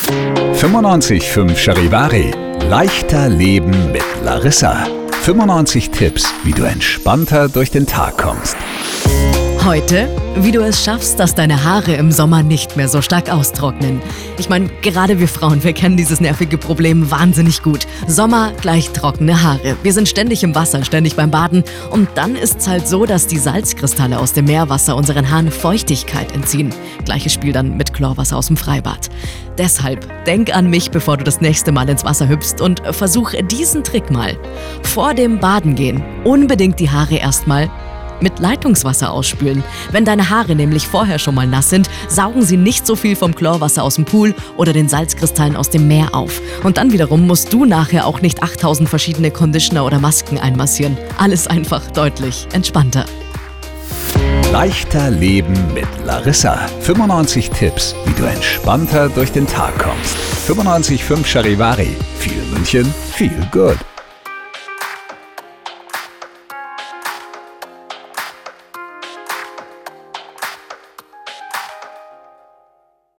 95.5 Charivari. Leichter Leben mit Larissa. 95 Tipps, wie du entspannter durch den Tag kommst. Heute, wie du es schaffst, dass deine Haare im Sommer nicht mehr so stark austrocknen. Ich meine, gerade wir Frauen, wir kennen dieses nervige Problem wahnsinnig gut. Sommer gleich trockene Haare. Wir sind ständig im Wasser, ständig beim Baden. Und dann ist es halt so, dass die Salzkristalle aus dem Meerwasser unseren Haaren Feuchtigkeit entziehen. Gleiches Spiel dann mit Chlorwasser aus dem Freibad. Deshalb denk an mich, bevor du das nächste Mal ins Wasser hüpfst und versuch diesen Trick mal. Vor dem Baden gehen unbedingt die Haare erstmal mit Leitungswasser ausspülen. Wenn deine Haare nämlich vorher schon mal nass sind, saugen sie nicht so viel vom Chlorwasser aus dem Pool oder den Salzkristallen aus dem Meer auf. Und dann wiederum musst du nachher auch nicht 8000 verschiedene Conditioner oder Masken einmassieren. Alles einfach deutlich entspannter. Leichter Leben mit Larissa. 95 Tipps, wie du entspannter durch den Tag kommst. 95.5 Charivari. Viel München, viel Good.